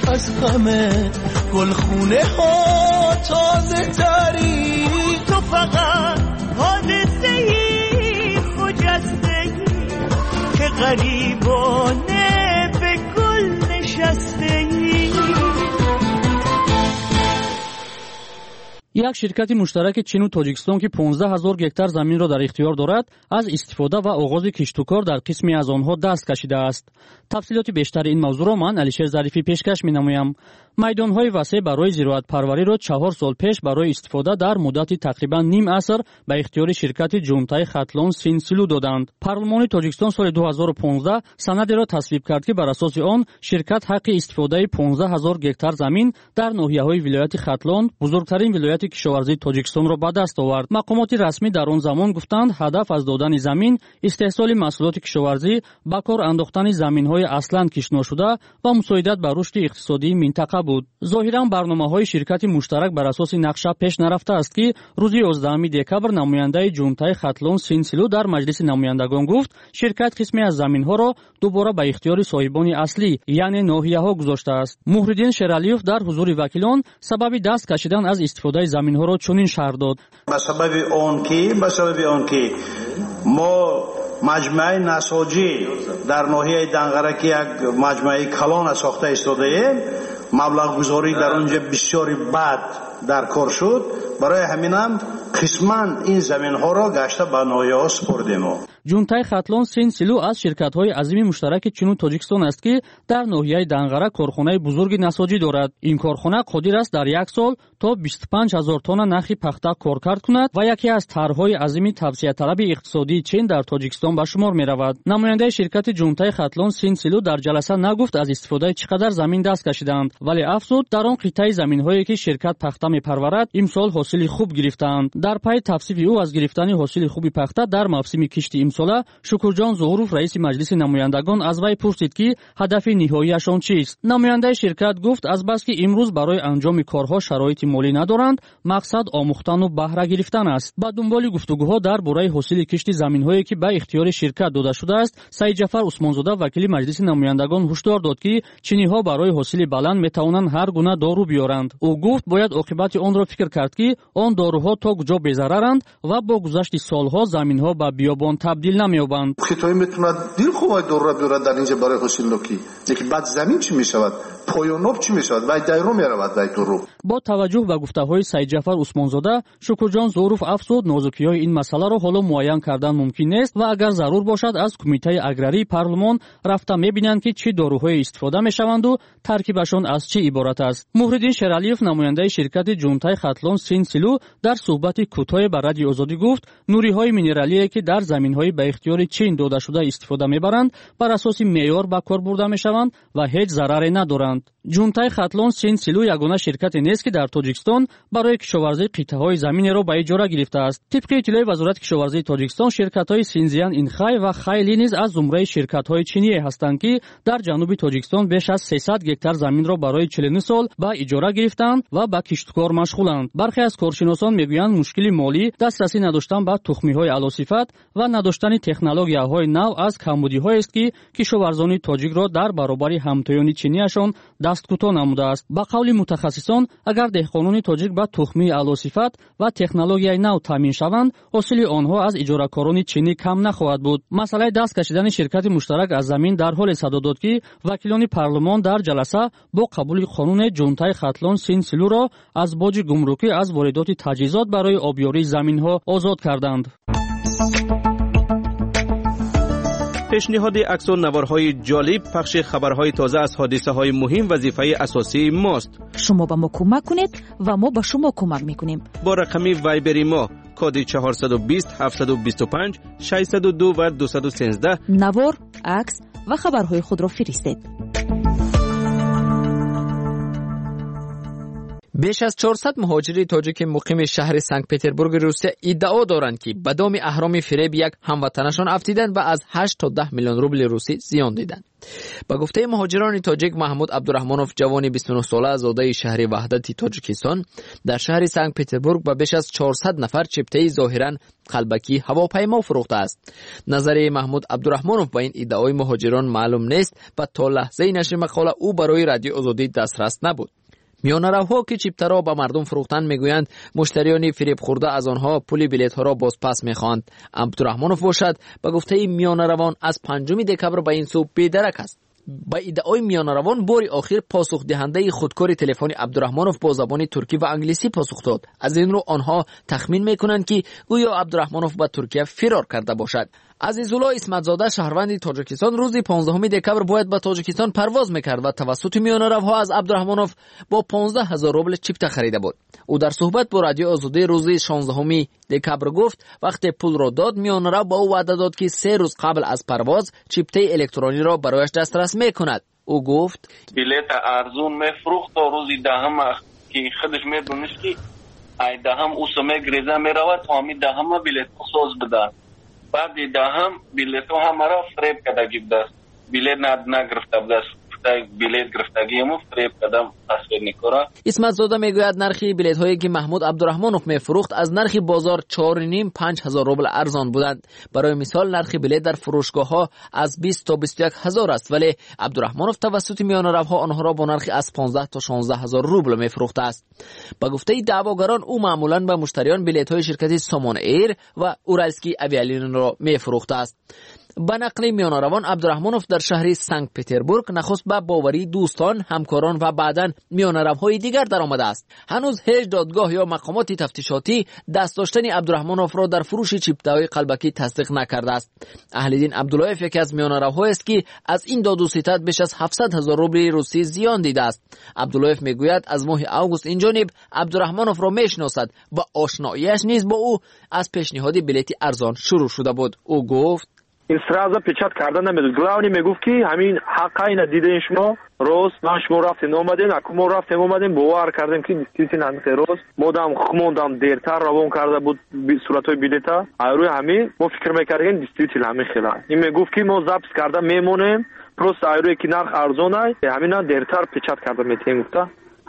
از همه گلخونه ها تازه تری. تو فقط حادثه ای خجسته ای که غریبانه به گل نشسته ای. یک شرکت مشترک چین و تاجیکستان که 15000 گکتار زمین را در اختیار دارد از استفاده و آغاز کشت و کار در قسمی از آنها دست کشیده است. تفصیلات بیشتر این موضوع را من علیشیر ظریفی پیشکش می‌نمایم. میدان‌های وسیع برای زراعت پروری را 4 سال پیش برای استفاده در مدت تقریبا نیم عصر به اختیار شرکت جونتای خطلون سینسیلو دادند. پارلمان تاجیکستان سال 2015 سندی را تصویب کرد که بر اساس آن شرکت حق استفاده 15000 گکتار زمین در ناحیه‌های ولایت خطلون، بزرگترین ولایت کشاورزی تاجیکستان را به دست آورد. مقامات رسمی در آن زمان گفتند هدف از دادن زمین استحصال محصولات کشاورزی، به کار انداختن زمین‌های اصلاً کشت نشده و مساعدت بر رشد اقتصادی منطقه بود. ظاهراً برنامه‌های شرکت مشترک بر اساس نقشه پیش نرفته است که روز 11 دکبر نماینده جونتای خطلون سینسیلو در مجلس نمایندگان گفت شرکت قسمی از زمین‌ها را دوباره به اختیار صاحبان اصلی یعنی ناحیه‌ها گذاشته است. محمدین شیرالیوف در حضور وکیلان سبب دست کشیدن از استفاده زمین‌ها را چنین شرح داد. به سبب آن که ما مجمع نساجی در ناحیه دنغره که یک مجمع کلان ساخته ایستاده ایم، مبلغ گذاری در آنجا بسیار بد در کار شد. برای همین هم قسماً این زمین ها را گشته به ناحیه ها سپردیم. جونتای خطلون سینسیلو از شرکت های عظیم مشترک چین و تاجیکستان است که در ناحیه دنغره کارخانه بزرگ نساجی دارد. این کارخانه قادر است در یک سال تا 25000 تن نخی پخته کارکرد کند و یکی از طرح‌های عظیم توسعه طلب اقتصادی چین در تاجیکستان به شمار می‌رود. نماینده شرکت جونتای خطلون سینسیلو در جلسه نگفت از استفاده چقدر زمین دست کشیدند، ولی افزود در آن قطعه زمین‌هایی که شرکت پخته می‌پرورد امسال حاصل خوب گرفتند. در پی توصیف او از گرفتن حاصل خوبی پخته در موسم کشت امساله، شکرجان ظهوروف رئیس مجلس نمایندگان از وی پرسید که هدف نهاییشان چیست. نماینده شرکت گفت از بس که امروز برای انجام کارها شرایط مالی ندارند، مقصد آموختن و بهره گرفتن است. با دنبال گفتگوها درباره حاصل کشت زمین‌هایی که به اختیار شرکت داده شده است، سعید جعفر عثمانزاده وکیل مجلس نمایندگان هشدار داد که چینی‌ها برای حاصل بلند می‌توانند هر گونه دارو بیارند. او گفت باید عاقبت آن را فکر کرد که آن داروها تا کجا بی‌ضررند و با گذشت سالها زمین‌ها به بیابان تبدیل نمی‌یابند. خطایی میتونه دل خوبای دارو را بیاره در اینجا برای حاصل نوکی، یکی بعد زمین چی میشود، پایاناب چی میشود و دایرو میرود دایرو. با توجه به گفته‌های سعید جعفر عثمانزاده، شکرجان ظهوروف افزود نازکی‌های این مسئله را حالا معین کردن ممکن نیست و اگر ضرور باشد از کمیته اگراری پارلمان رفته می‌بینند که چه داروهایی استفاده می‌شوند و ترکیبشان از چه عبارت است. محمدین شیرالیوف نماینده شرکت جونتای خطلون سینسیلو در صحبت کوتاه با رادیو آزادی گفت نوری‌های مینرالی که در زمین‌های به اختیار چین داده شده استفاده می‌برند بر اساس معیار به کار برده می‌شوند و هیچ ضرری ندارند. جونتای خطلون سینسیلو یگانه شرکت نیست که در تاجیکستان برای کشاورزی قطعه‌های زمین را به اجاره گرفته است. طبق اطلاع وزارت کشاورزی تاجیکستان شرکت‌های سینزیان اینخای و خیلی نیز از زمره شرکت‌های چینی هستند که در جنوب تاجیکستان بیش از 300 گکتار زمین را برای 40 سال به اجاره گرفتند و به کشتکار مشغولند. برخی از کارشناسان میگویند مشکل مالی، دسترسی نداشتن به تخمی‌های اعلی‌صفت و نداشتن تکنولوژی‌های نو از کمبودی‌هایی است که کشاورزان تاجیک را در برابر همتایان چینی‌شان دست کوتاه نموده است. با قول متخصصان اگر دهقانان تاجیک با تخمی اعلی‌صفت و تکنولوژی نو تامین شوند، حاصل آنها از اجاره‌کاران چینی کم نخواهد بود. مسئله دست کشیدن شرکت مشترک از زمین در حال صدا داد که وکیلان پارلمان در جلسه با قبول قانون جونتای خطلون سینسیلو را از باج گمرکی از واردات تجهیزات برای آبیاری زمین‌ها آزاد کردند. پیشنهاد عکس و نوارهای جالب، پخش خبرهای تازه از حادثه‌های مهم وظیفه اساسی ماست. شما به ما کمک کنید و ما به شما کمک میکنیم. با رقم وایبر ما کد 420 725 602 و 213 نوار، عکس و خبرهای خود را فرستید. بیش از 400 مهاجر تاجیک مقیم شهر سنت پترزبورگ روسیه ادعا دارند که به دام اهرام فریب یک هموطنشان افتیدند و از 8 تا 10 میلیون روبل روسی زیان دیدند. با گفته مهاجران تاجیک، محمود عبدالرحمنوف جوان 29 ساله زاده شهر وحدت تاجیکستان در شهر سنت پترزبورگ با بیش از 400 نفر چپته‌ای ظاهراً قلبکی هواپیما فروخته است. نظر محمود عبدالرحمنوف با این ادعای مهاجران معلوم نیست و تا لحظه نشر مقاله او برای رادیو آزادی دسترس نبود. میانروها که چیپتر را به مردم فروختند میگویند مشتریان فریب خورده از آنها پول بلیط ها را بازپس میخواهند. عبدالرحمنوف باشد به گفته میانروان از 5 دکبر به این سو بی‌درک است. با ادعای میانروان بار آخر پاسخ دهنده خودکار تلفنی عبدالرحمنوف با زبان ترکی و انگلیسی پاسخ داد. از این رو آنها تخمین میکنند که گویا عبدالرحمنوف به ترکیه فرار کرده باشد. عزیزالله اسمتزاده شهروند تاجیکستان روز 15 دکبر باید به تاجیکستان پرواز میکرد و توسط میانروها از عبدالرحمنوف با 15,000 روبل چیپته خریده بود. او در صحبت با رادیو آزادی روز 16 دکبر گفت وقتی پول را داد، میانرو با او وعده داد که 3 روز قبل از پرواز چیپته الکترونی را برایش دسترس میکند. او گفت بلیط ارزون میفروخت تا روز 10 که خودش میدونست که ای 10 او سمه گریزه میرود تا همی 10 بلیط ساز بدن. بعد 10 بلیط ها مرا فریب کده گفت بلیط نگرفته بود، بلیط گرفتگی مو فریب کدم تصویر نکره. اسمتزاده میگوید نرخی بلیط هایی که محمود عبدالرحمنوف میفروخت از نرخ بازار 4,500 روبل ارزان بودند. برای مثال نرخ بلیط در فروشگاه ها از 20 تا 21,000 است، ولی عبدالرحمنوف توسط میانروها آنها را با نرخ از 15 تا 16,000 روبل میفروخته است. با گفته دعواگران او معمولا به مشتریان بلیط های شرکت سامان ایر و اورالسکی اویالین را میفروخته است. به نقل میانروان عبدالرحمنوف در شهر سنت پترزبورگ نخست به باوری دوستان، همکاران و بعداً میانروهای دیگر در آمده است. هنوز هیچ دادگاه یا مقامات تفتیشاتی دست داشتن عبدالرحمنوف را در فروش چیپته‌های قلبکی تصدیق نکرده است. اهل‌دین عبداللهیف یکی از میانروهایی است که از این داد و ستد بیش از 700,000 روبل روسی زیان دیده است. عبداللهیف میگوید از ماه آگوست این جانب عبدالرحمنوف را میشناسد و آشناییش نیز با او از پیشنهاد بلیط ارزان شروع شده بود. او گفت این سرازا پیچات کردن نمیدود. گلاونی میگفت که همین حقا اینا دیدین شما روز ما شما رفتیم اومدین، اکو رفتیم اومدین باور کردیم که دیستیتین همین روز مودم خموندم دیرتر روان کرده بود صورتای بلیطا. روی همین ما فکر میکردیم دیستیتین همین خیلی. این میگفت که ما ضبط کرده میمونیم پروست روی که نرخ ارزونه همینا دیرتر پیچات کرده میتیم گفته.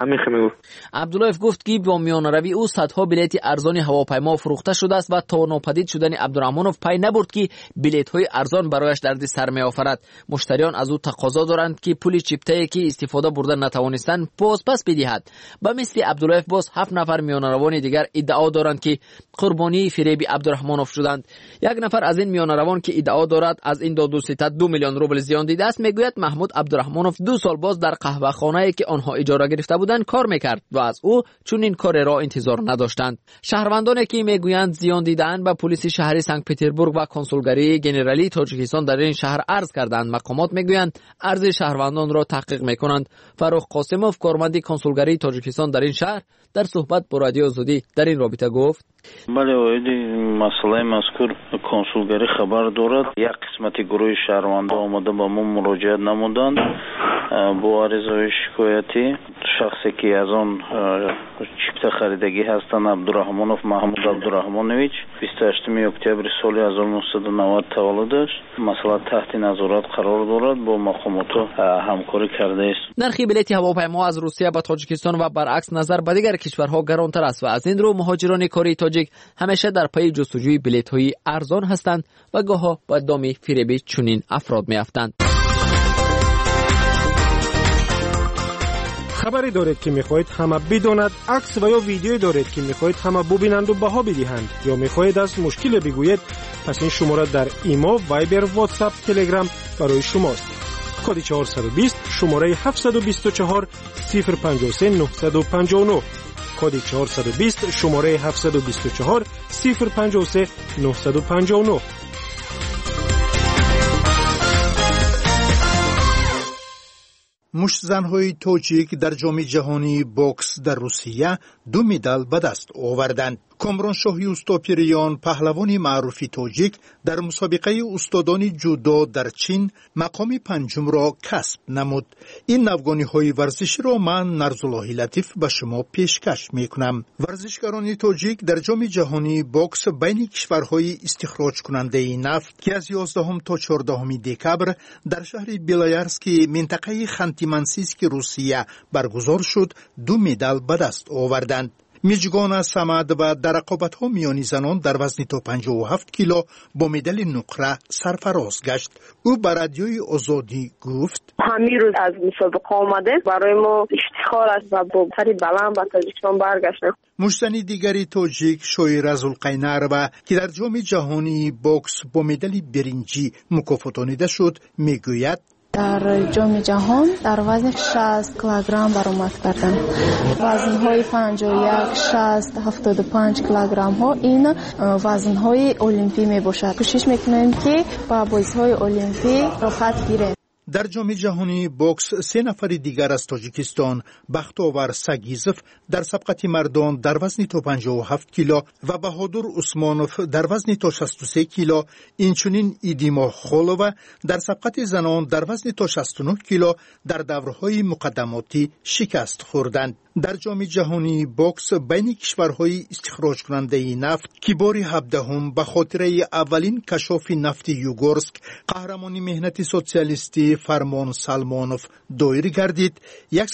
عبداللهیف گفت که با میانروی او صدها بلیط ارزان هواپیما فروخته شده است و تا ناپدید شدن عبدالرحمنوف پی نبرد که بلیط های ارزان برایش درد سر می آورد. مشتریان از او تقاضا دارند که پول چیپته که استفاده بردن نتوانستند پس بدهد. به مثل عبداللهیف باز 7 نفر میانروان دیگر ادعا دارند که قربانی فریب عبدالرحمنوف شدند. یک نفر از این میانروان که ادعا دارد از این داد و ستد 2 میلیون روبل زیان دیده است میگوید محمود عبدالرحمنوف 2 سال باز در قهوه خانه‌ای که آنها اجاره گرفته بودند کار میکرد و از او چون این کار را انتظار نداشتند. شهروندانی که میگویند زیان دیدن به پلیس شهر سنت پترزبورگ و کنسولگری گنرالی تاجیکستان در این شهر عرض کردند. مقامات میگویند عرض شهروندان را تحقیق میکنند. فروخ قاسموف کارمند کنسولگری تاجیکستان در این شهر در صحبت با رادیو آزادی در این رابطه گفت بله اویدی مسئله مذکور کنسولگری خبر دارد. یک قسمت گروه شهروندان آمده با ما مراجعت نمودند با عرضه شکایتی. شخصی که از آن چیپته خریدگی هستند عبدالرحمنوف محمود عبدالرحمنویچ 28 اکتبر سال 1990 تولد است. مسئله تحت نظارت قرار دارد، با مقامات همکاری کرده است. نرخ بلیط هواپیما از روسیه به تاجیکستان و برعکس نظر به دیگر کشورها گرانتر است و از این رو مهاجران کاری تاجیک همیشه در پی جستجوی بلیط‌های ارزان هستند و گاهی با دام فریب چنین افراد می‌افتند. خبری دارید که میخواهید همه بداند، عکس و یا ویدیویی دارید که میخواهید همه ببینند و بها بدهند، یا میخواهید از مشکل بگویید، پس این شماره در ایمو، وایبر، واتساپ، تلگرام برای شماست. کد 420 شماره 724 053 959 کد 420 شماره 724 053 959. مشتزن‌های تاجیک در جام جهانی بوکس در روسیه 2 مدال به دست آوردند. کامرانشاه اوستاپیریان پهلوان معروف تاجیک در مسابقه استادان جودو در چین مقام پنجم را کسب نمود. این نوگانی‌های ورزشی را من نرزالله لطیف به شما پیشکش می‌کنم. ورزشکاران تاجیک در جام جهانی بوکس بین کشورهای استخراج کننده نفت که از 11 تا 14 دکبر در شهر بیلایرسک منطقه خانتی-منسیسک روسیه برگزار شد 2 مدال به دست آوردند. میجگان سمد و در رقابت‌ها میانی زنان در وزن تا 57 کیلو با مدال نقره سرفراز گشت. او به رادیوی آزادی گفت: همین روز از مسابقه آمده برای ما افتخار است و با سری بلند به تاجیکستان برگشتیم. مشتنی دیگری تاجیک شوی رزالقینر و که در جام جهانی بوکس با مدال برنجی مکافاتانیده شد میگوید: در جام جهان در وزن 60 کیلوگرم برآمد کردم. وزن‌های 51 60 75 کیلوگرم ها این وزن‌های المپی میباشد. کوشش میکنیم که با بازی‌های المپی رخصت گیریم. در جام جهانی بوکس 3 نفر دیگر از تاجیکستان بختاور سگیزف در سبقت مردان در وزن تا 57 کیلو و بهادر عثمانوف در وزن تا 63 کیلو، اینچنین ایدیما خولووا در سبقت زنان در وزن تا 69 کیلو در دورهای مقدماتی شکست خوردند. در جام جهانی بوکس بین کشورهای استخراج کننده نفت که بار 17 به خاطر اولین کشاف نفت یوگورسک قهرمانی مهنت سوسیالیستی فرمان سلمانوف دایر گردید،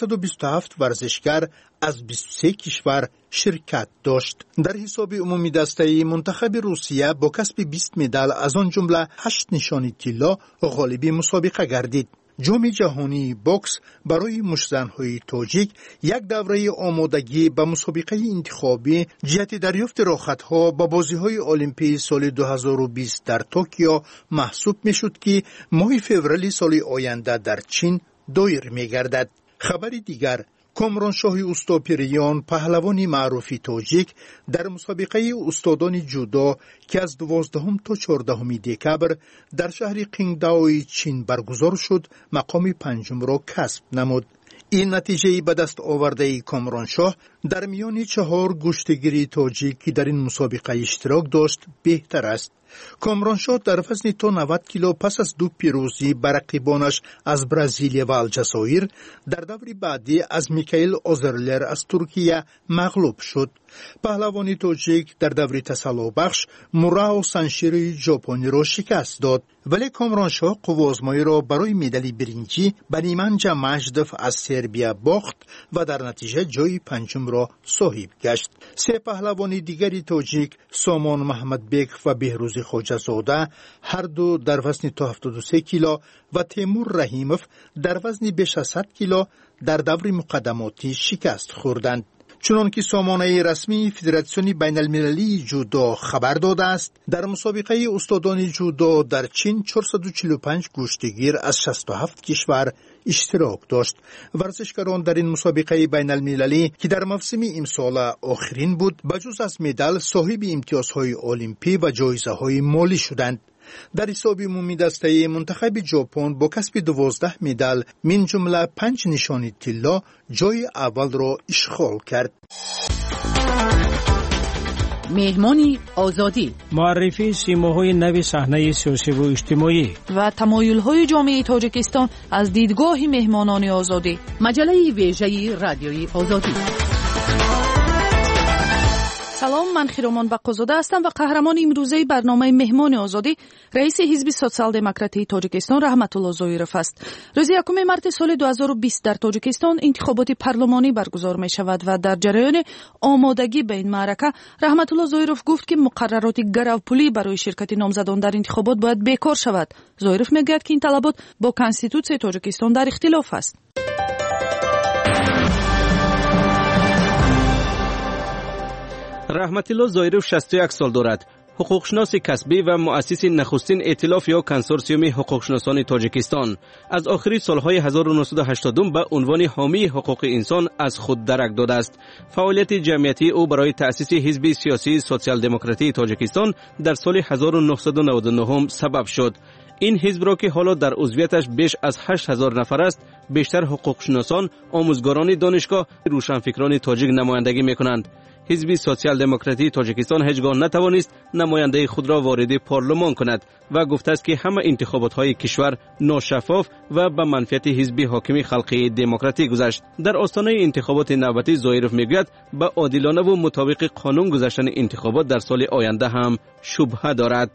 127 ورزشکار از 23 کشور شرکت داشت. در حساب عمومی دسته منتخب روسیه با کسب 20 مدال از آن جمله 8 نشانی طلا غالب مسابقه گردید. جام جهانی بوکس برای مشزن‌های تاجیک یک دوره آمادگی به مسابقه انتخابی جهت دریافت راحت‌ها با بازی‌های المپی سال 2020 در توکیو محسوب می‌شد که ماه فوریه سال آینده در چین دایر می‌گردد. خبری دیگر، کامرانشاه اوستاپیریان پهلوان معروف تاجیک در مسابقه استادان جودو که از 12 تا 14 دکبر در شهر قینگداو چین برگزار شد مقام پنجم را کسب نمود. این نتیجه به دست آورده کامرانشاه در میان 4 گشتگیری تاجیک که در این مسابقه اشتراک داشت بهتر است. کامرانشاه در وزن تا 90 کیلو پس از 2 پیروزی بر رقیبانش از برزیل و الجزایر در دور بعدی از میکائیل اوزرلر از ترکیه مغلوب شد. پهلوان تاجیک در دور تسلا بخش موراو سانشیری ژاپنی را شکست داد، ولی کامرانشاه قوازمایی را برای مدال برنجی به نیمنجا مجدف از سربیا باخت و در نتیجه جای پنجم را صاحب گشت. 3 پهلوان دیگری تاجیک سامان محمد بیگ و بهروز خواجه‌زاده هر دو در وزن تا 73 کیلو و تیمور رحیموف در وزن بیش از 100 کیلو در دور مقدماتی شکست خوردند. چنانکه سامانه رسمی فدراسیون بین المللی جودو خبر داده است، در مسابقه استادان جودو در چین 445 گشتگیر از 67 کشور اشتراک داشت. ورزشکاران در این مسابقه بین المللی که در موسم امسال آخرین بود، بجز از مدال صاحب امتیازهای المپی و جایزه‌های مالی شدند. در حساب عمومی دسته منتخب ژاپن با کسب 12 مدال من جمله 5 نشانی طلا جای اول را اشغال کرد. مهمانی آزادی، معرفی سیماهای نو صحنه سیاسی و اجتماعی و تمایل‌های جامعه تاجیکستان از دیدگاه مهمانان آزادی. مجله ویژه رادیوی آزادی. سلام، من خیرامان بقازاده هستم و قهرمان امروزه برنامه مهمان آزادی رئیس حزب سوسیال دموکراتی تاجیکستان رحمت الله زویرف است. روز 1 مارس سال 2020 در تاجیکستان انتخابات پارلمانی برگزار می شود و در جریان آمادگی به این معرکه رحمت الله زویرف گفت که مقررات گروپولی برای شرکت نامزدان در انتخابات باید بیکار شود. زویرف میگوید که این طلبات با کنستیتوسیون تاجیکستان در اختلاف است. رحمت الله زویرف 61 سال دارد. حقوقشناس کسبی و مؤسس نخستین ائتلاف یا کنسورسیوم حقوقشناسان تاجیکستان. از آخری سالهای 1980 به عنوان حامی حقوق انسان از خود درک داده است. فعالیت جمعیتی او برای تأسیس حزب سیاسی سوسیال دموکراتی تاجیکستان در سال 1999 سبب شد. این حزب را که حالا در عضویتش بیش از 8000 نفر است، بیشتر حقوقشناسان، آموزگاران دانشگاه، روشنفکران تاجیک نمایندگی میکنند. حزب سوسیال دموکراتی تاجیکستان هیچگاه نتوانست نماینده خود را وارد پارلمان کند و گفته است که همه انتخابات کشور ناشفاف و به منفعت حزب حاکم خلقی دموکراتی گذشت. در آستانه انتخابات نوبتی زایروف میگوید به عادلانه و مطابق قانون گذشتن انتخابات در سال آینده هم شبهه دارد.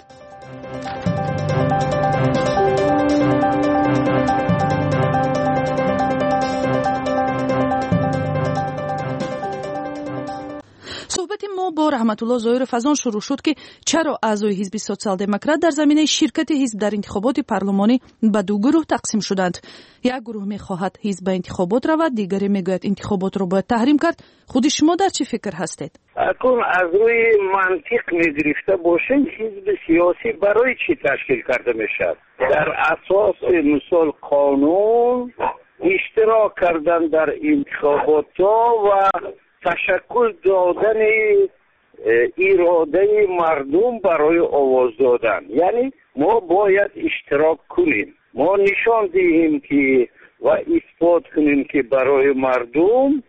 صحبت ما با رحمت الله زایروف از آن شروع شد که چرا اعضای حزب سوسیال دموکرات در زمینه شرکت حزب در انتخابات پارلمانی به دو گروه تقسیم شدند. یک گروه میخواهد حزب به انتخابات رود، دیگری میگوید انتخابات را باید تحریم کرد. خود شما در چه فکر هستید؟ اکنون از روی منطق میگرفته باشیم، حزب سیاسی برای چی تشکیل کرده میشد؟ در اساس مثال قانون اشتراک کردن در انتخابات و تشکل دادن اراده مردم برای آواز دادن. یعنی ما باید اشتراک کنیم، ما نشان دهیم که و اثبات کنیم که برای مردم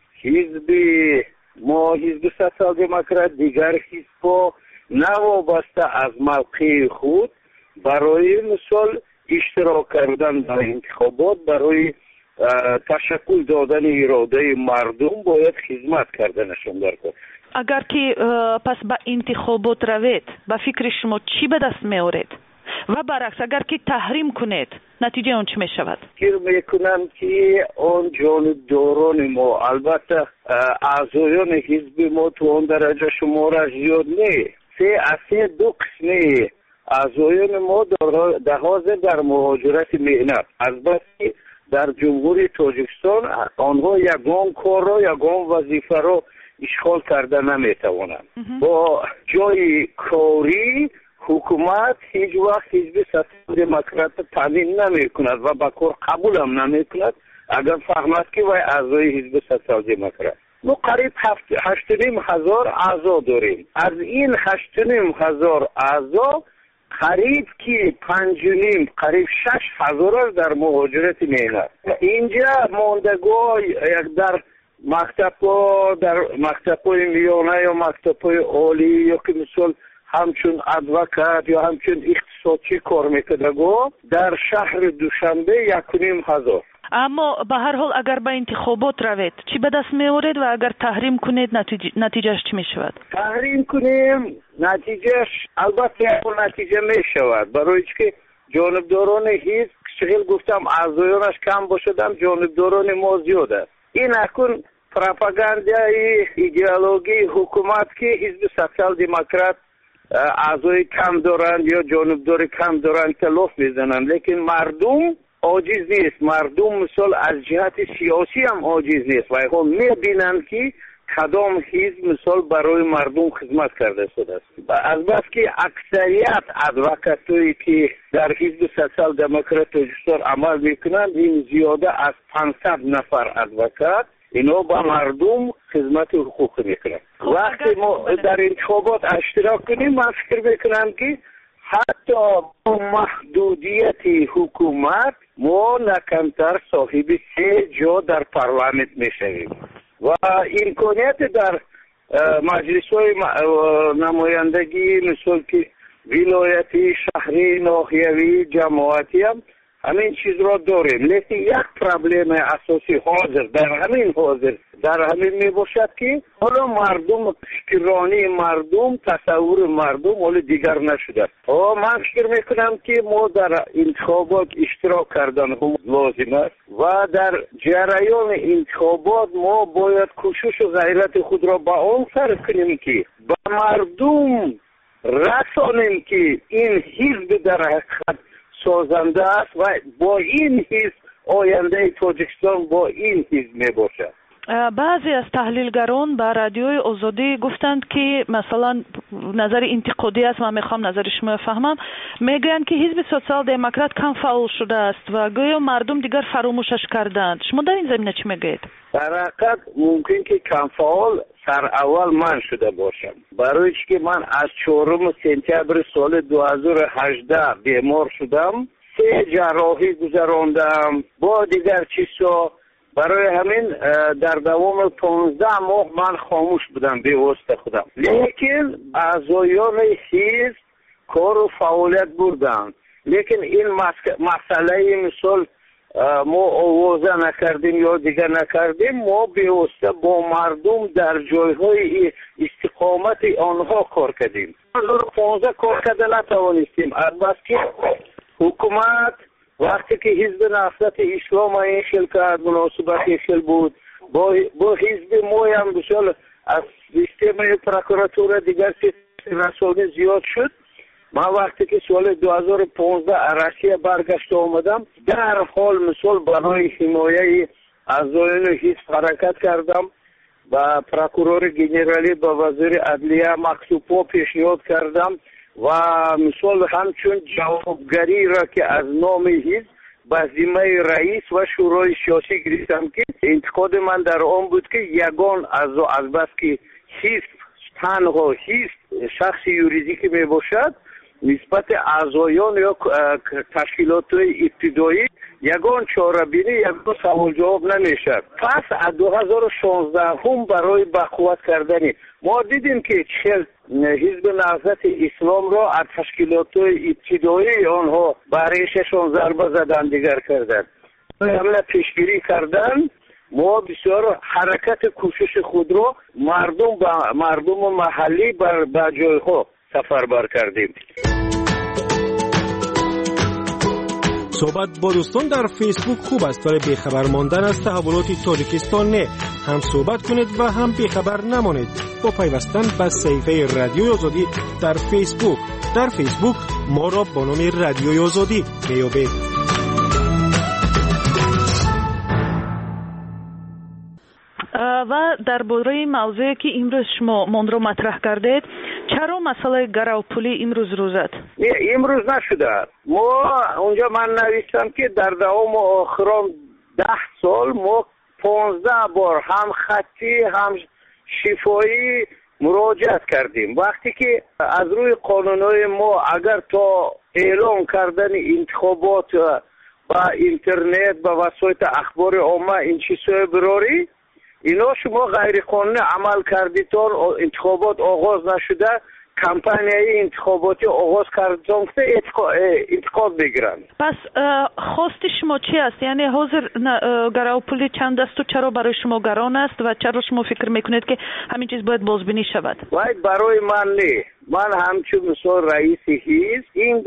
ما حزب سوسیال دموکرات دیگر حزب‌ها نوابسته از موقع خود برای مثال اشتراک کردن در انتخابات، برای تشکل دادن اراده مردم باید خدمت کردنشون در کار. اگر که پس به انتخابات روید، به فکر شما چی به دست می آورید؟ و برعکس اگر که تحریم کنید نتیجه اون چی می شود؟ فکر میکنم که آن جانبداران ما، البته اعضایان حزب ما تو آن درجه شماره زیاد نه، دو قسمه اعضایان ما در حاضر در مهاجرت مهنت، البته در جمهوری تاجیکستان آنها یگان کار را، یگان وظیفه را اشغال کرده نمیتوانند. با جای کاری حکومت هیچ وقت حزب سوسیال دموکرات تامین نمی کند و با کار قبول هم نمی کند اگر فهمد که وای اعضای حزب سوسیال دموکرات. ما قریب 8,500 اعضا داریم. از این 8,500 اعضا قریب که 5,500 قریب 6,000 در مهاجرت مهنت. اینجا ماندگاه در مکتب‌های میانه یا مکتب‌های عالی یا که مثل همچون ادوکات یا همچون اقتصادچی کار میکردگو در شهر دوشنبه 1,500. اما به هر حال اگر به انتخابات روید چی به دست می آورید و اگر تحریم کنید نتیجهش چی می شود؟ تحریم کنیم نتیجهش البته نتیجه می شود، برای که جانبداران حزب چگل گفتم اعضایانش کم باشدم، جانبداران ما زیاد است. این اکنون پروپاگاندای ایدئولوژی حکومت که حزب سوسیال دموکرات اعضای کم دارند یا جانبدار کم دارند تلاف میزنند، لیکن مردم عاجز نیست. مردم مثال از جهت سیاسی هم عاجز نیست و هم میبینند که کدام حزب مثال برای مردم خدمت کرده شده است. از بس که اکثریت ادوکاتایی که در حزب سوسیال دموکرات تاجیکستان عمل میکنند این زیاده از 500 نفر ادوکات اینا با مردم خدمت حقوق میکنند. وقتی ما در انتخابات اشتراک کنیم من فکر میکنم که حتی با محدودیت حکومت ما نکمتر صاحب 3 جا در پارلمان میشویم و امکانیت در مجلس های نمایندگی مثل که ولایتی، شهری، ناحیوی، جماعتی هم همین چیز را داریم. لیکن یک پرابلم اساسی در همین می باشد که حالا مردم فکرانی مردم تصور مردم حالا دیگر نشده. من فکر میکنم که ما در انتخابات اشتراک کردن هم لازم است و در جریان انتخابات ما باید کوشش و غیرت خود را به آن صرف کنیم که به مردم رسانیم که این حزب در حقیقت سازنده است و با این حزب آینده تاجیکستان با این حزب می باشد. بعضی از تحلیلگران به رادیوی آزادی گفتند که مثلا نظر انتقادی است و میخوام نظر شما بفهمم، میگن که حزب سوسیال دموکرات کم فعال شده است و گویا مردم دیگر فراموشش کردند. شما در این زمینه چی میگید؟ در حقیقت ممکن که کم فعال سر اول من شده باشم، برای که من از 4 سپتامبر سال 2018 بیمار شدم. 3 جراحی گذراندم با دیگر چیزا. برای همین در دوام 15 ماه من خاموش بودم به واسطه خودم، لیکن اعضایان حزب کار و فعالیت بردن. لیکن این مسئله مثال ما آوازه نکردیم یا دیگر نکردیم، ما به واسطه با مردم در جایهای استقامت آنها کار کردیم. 2015 کار کرده نتوانستیم، البته حکومت وقتی که حزب نهضت اسلام این خیل کرد، مناسبت این خیل بود با حزب ما هم بسیار از سیستم پروکراتور دیگر رسانه زیاد شد. من وقتی که سال 2015 روسیه برگشت آمدم، در حال مثال برای حمایه اعضایان حزب حرکت کردم. با پروکورور گنرالی با وزیر عدلیه مکتوب پیشنهاد کردم و مثال همچون جوابگری را که از نام حزب به ذمه رئیس و شورای سیاسی گرفتم که انتقاد من در آن بود که یگان از بس که حزب تنها حزب شخص یوریدیکی می باشد، نسبت اعضایان یا تشکیلات ابتدایی یگان چاره بینی، یگان سوال جواب نمیشد. پس از 2016 هم برای بقوت کردنی ما دیدیم که حزب نهضت اسلام را از تشکیلات ابتدایی آنها برایششان ضربه زدن دیگر کردند، حمله پیشگیری کردن. ما بسیار حرکت کوشش خود را مردم محلی بر جایها سفربر کردیم. صحبت با دوستان در فیسبوک خوب است، ولی بیخبر ماندن از تحولات تاجیکستان نه. هم صحبت کنید و هم بیخبر نمانید با پیوستن به صفحه رادیوی آزادی در فیسبوک. در فیسبوک ما را با نام رادیوی آزادی میابید. و درباره موضوعی که امروز شما من را مطرح کردید، چرا مسئله گراوپولی امروز روزد؟ امروز نشده. ما اونجا من نوشتم که در دوام آخران 10 سال ما 15 بار هم خطی هم شفایی مراجعت کردیم. وقتی که از روی قانونهای ما اگر تا اعلام کردن انتخابات با اینترنت با وسایل اخبار عامه این چیزهای براری، اینا شما غیر قانونی عمل کردیتون، انتخابات آغاز نشده، کمپانی انتخاباتی آغاز کردن که انتقاد بگیرن. پس خواست شما چی است؟ یعنی حاضر گراوپولی چند است و چرا برای شما گران است و چرا شما فکر میکنید که همین چیز باید بازبینی شود؟ باید برای من نه. من همچون مثال رئیس حزب این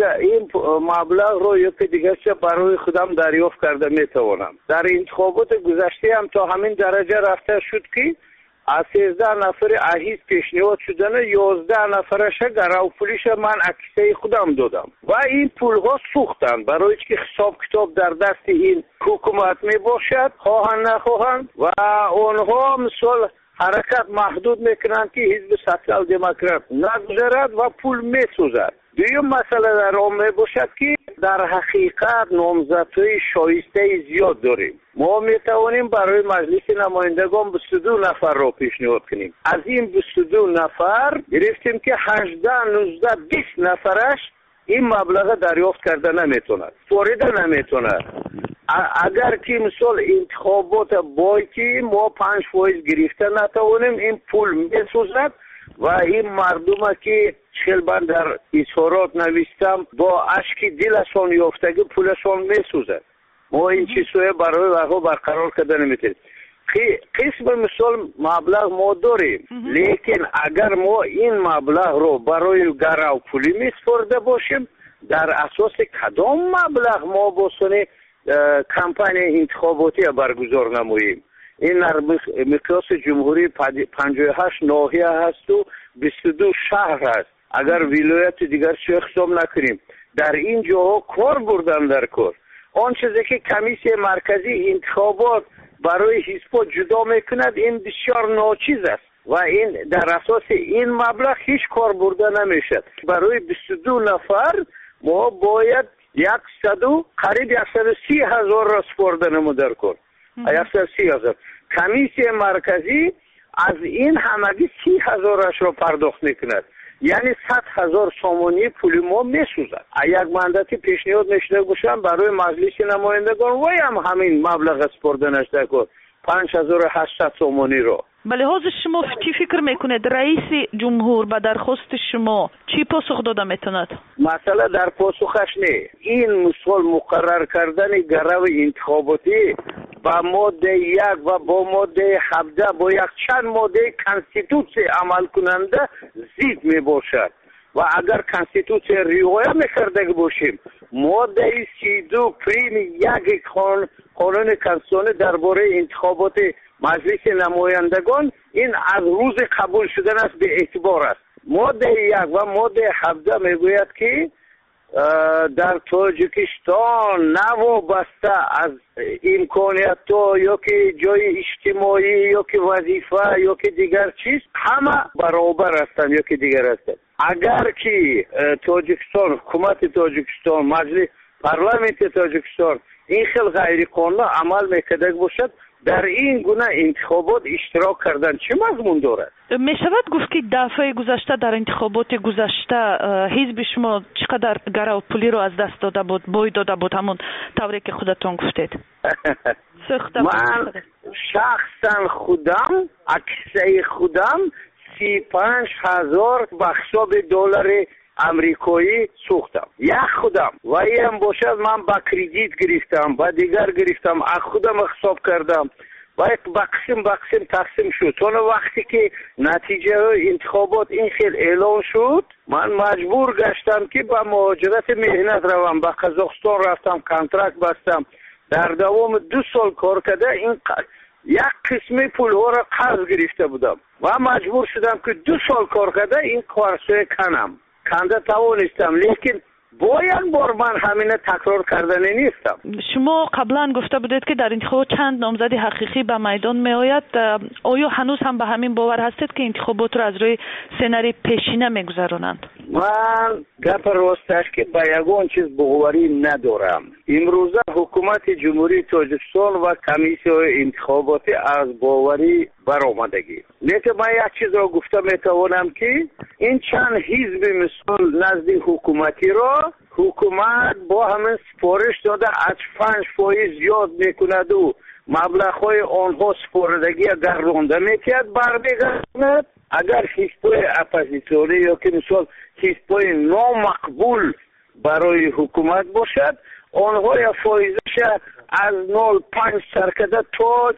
مبلغ رو یکی دیگر برای خودم دریافت کرده میتوانم. در انتخابات گذشته هم تا همین درجه رفته شد که از 13 نفر حزب پیشنهاد شدن 11 نفرش گراوپولیش من عکسه خودم دادم و این پولها سوختن برای که حساب کتاب در دست این حکومت می باشد، خواهند نخواهند و آنها مثال حرکت محدود میکنند که حزب سوسیال دموکرات نگذرد و پول میسوزد. دویم مسئله در آن می باشد که در حقیقت نامزدهای شایسته زیاد داریم. ما میتوانیم برای مجلس نمایندگان 22 نفر را پیشنهاد کنیم. از این 22 نفر گرفتیم که 18 19 20 نفرش این مبلغ دریافت کرده نمیتوند، فوریده نمیتوند. اگر که مثال انتخابات بایکی ما 5% گرفته نتوانیم، این پول میسوزد و این مردم که من در اظهارات نوشتم با اشک دلشان یافتگی پولشان میسوزد. ما این چیزهای برای وقتا برقرار کرده نمیتونیم. قسم مثال مبلغ ما داریم، لیکن اگر ما این مبلغ رو برای گراوپولی میسپرده باشیم، در اساس کدام مبلغ ما بسونه کمپانی انتخاباتی برگزار نماییم؟ این در مقیاس جمهوری 58 ناحیه هست و 22 شهر هست. اگر ولایت دیگر چه حساب نکنیم، در این جاها کار بردن در کار. آن چیزی که کمیسیون مرکزی انتخابات برای حزب‌ها جدا میکند این بسیار ناچیز است و این در اساس این مبلغ هیچ کار برده نمیشد. برای 22 نفر ما باید 100 قریب 130 هزار را سپرده نمود در کار. 130 هزار. کمیسیون مرکزی از این همگی 30 هزارش را پرداخت میکند. یعنی 100,000 سومونی پول ما میسوزد. یک مندتی پیشنهاد میشده باشم برای مجلس نمایندگان و هم همین مبلغ سپردنش دکن 5,800 سومونی رو. بله، حاضر شما چی فکر میکنید رئیس جمهور به درخواست شما چی پاسخ داده میتوند؟ مسئله در پاسخش نه. این مثال مقرر کردن گرو انتخاباتی با ماده 1 و با ماده 17 با یک چند ماده کانستیتوسی عمل کننده ضد می باشد و اگر کانستیتوسی رعایت میکرده باشیم ماده 32 پریم یک قانون کنستیتوشنی درباره انتخابات مجلس نمایندگان این از روز قبول شدن است به اعتبار است. ماده 1 و ماده 17 میگوید که در تاجیکستان نوابسته از امکانیت یا که جای اجتماعی یا که وظیفه یا که دیگر چیز همه برابر هستند یا که دیگر هستند. اگر که تاجیکستان، حکومت تاجیکستان، مجلس پارلمانت تاجیکستان این خیلی غیر قانونی عمل میکرده باشد در این گونه انتخابات اشتراک کردن چه مضمون دارد؟ می شود گفت که دفعه گذشته در انتخابات گذشته حزب شما چقدر گرو پولی رو از دست داده بود، بوی داده بود، همون طوری که خودتون گفتید؟ من شخصا خودم اکسای خودم 35,000 به حساب دلار امریکایی سوختم یک خودم و این باشد من با کردیت گرفتم با دیگر گرفتم از خودم حساب کردم و یک بقسم تقسیم شد. چون وقتی که نتیجه انتخابات این خیلی اعلان شد من مجبور گشتم که با مهاجرت مهنت روم، با قزاقستان رفتم، کانترکت بستم، در دوام 2 سال کار کرده این یک قسمی پول ها را قرض گرفته بودم و مجبور شدم که 2 سال کار کرده این قرض کنم. کنده توانستم لیکن با یک بار من همینه تکرار کردنی نیستم. شما قبلا گفته بودید که در انتخابات چند نامزد حقیقی به میدان می آید. آیا هنوز هم به همین باور هستید که انتخابات را از روی سناریوی پیشینه میگذرانند؟ من گپ راستش که به یگان چیز باوری ندارم. امروزه حکومت جمهوری تاجیکستان و کمیسیون انتخاباتی از باوری برآمدگی. لیکن من یک چیز را گفته میتوانم که این چند حزب مثل نزد حکومتی را حکومت با همین سپارش داده از 5% زیاد میکند و مبلغ‌های آنها سپردگی اگر رونده میکرد برمیگردد. اگر حزب‌های اپوزیسیونی یا که مثال حزب‌های نامقبول برای حکومت باشد آنها فایزش از 0.5 سرکده تا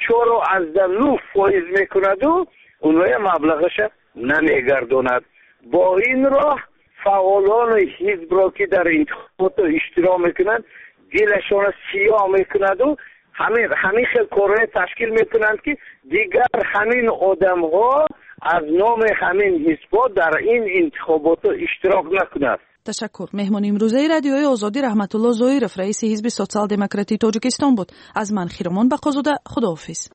4.9% میکند و اونها مبلغش نمیگرداند. با این راه فعالان حزب را که در انتخابات اشتراک میکنند دلشان سیاه میکند و همین خیلی کارهای تشکیل میکنند که دیگر همین آدم ها از نام همین حزب در این انتخابات اشتراک نکنند. تشکر. مهمان امروزه رادیوی آزادی رحمت الله زویرف رئیس حزب سوسیال دموکراتی تاجیکستان بود. از من خیرمان بقازاده، خداحافظ.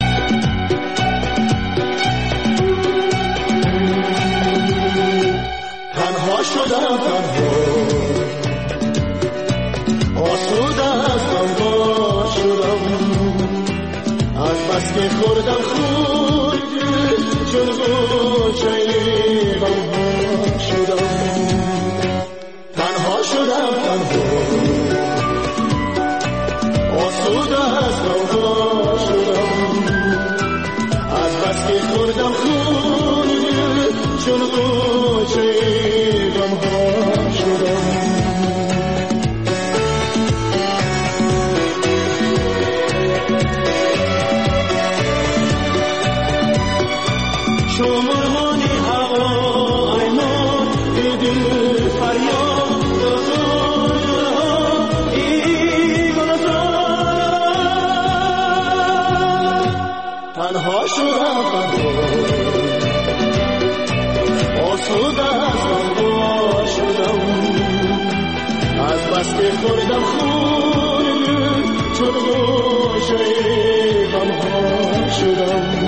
تنها شدم آسوده از غمها شدم از بس که خوردم خورد چون غوچه غمها شدم تنها شدم آسوده از غمها شدم از بس که خوردم خورد چون غوچه غمها شدم شمرمانی هوای ما دل فریاد دارم ایوان تنها شدم آسوده از غمها شدم از بس که خوردم خون چون گوشه غمها شدم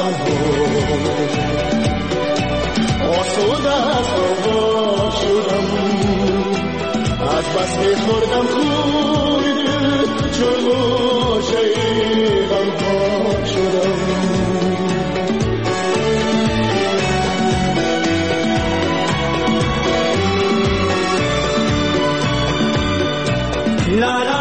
آسوده از آغاز شدم از بس که خوردم خورد چون گوشه غمخوار شدم لا لا